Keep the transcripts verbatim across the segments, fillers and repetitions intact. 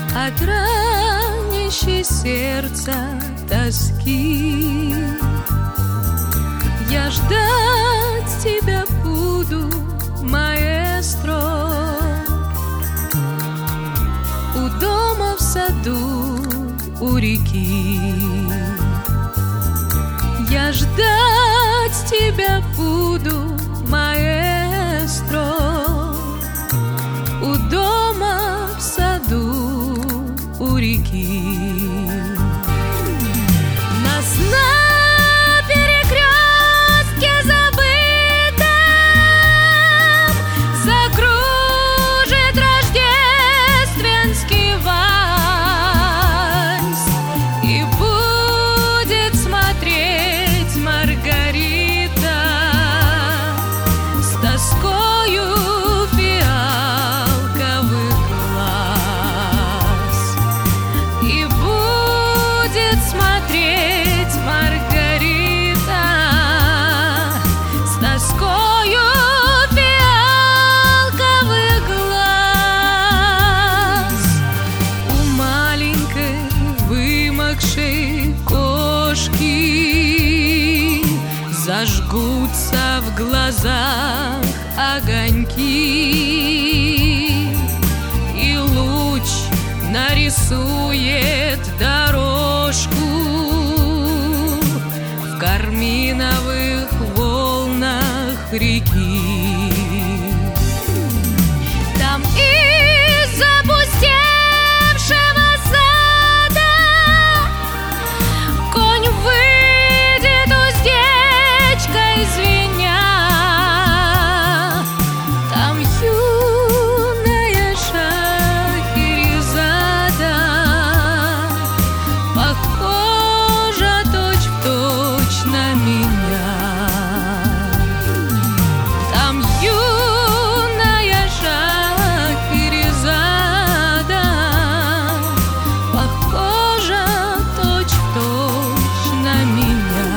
от ранящей сердца тоски. Я ждать тебя буду, маэстро, у дома в саду, у реки. Я ждать тебя буду, маэстро, у дома в саду, у реки. Нас на перекрестке забытом закружит рождественский вальс, и будет смотреть Маргарита с тоскою фиалковых глаз. И будет смотреть Маргарита с тоскою фиалковых глаз. У маленькой вымокшей кошки зажгутся в глазах огоньки, и луч нарисует дорожку в карминовых волнах реки. Там из запустевшего сада конь выйдет уздечкой звеня. Там юная Шахерезада похожа точь-в-точь на меня. Там юная Шахерезада похожа точь-в-точь на меня.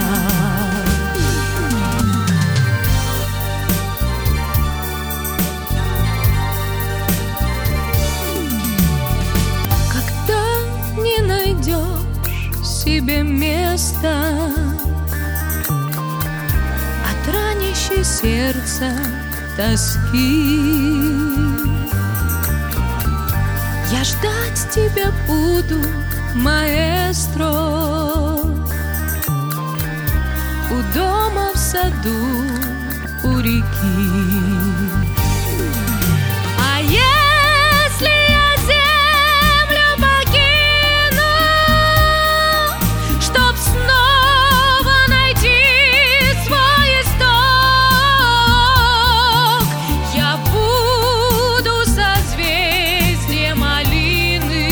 Когда не найдешь себе места от ранящей сердца тоски, я ждать тебя буду, маэстро, у дома в саду, у реки. А если я землю покину, чтоб снова найти свой исток, я буду созвездием малины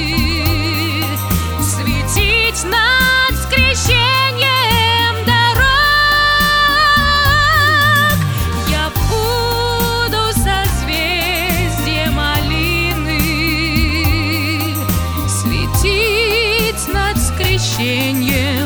светить над скрещением дорог. Я буду созвездием малины светить над скрещением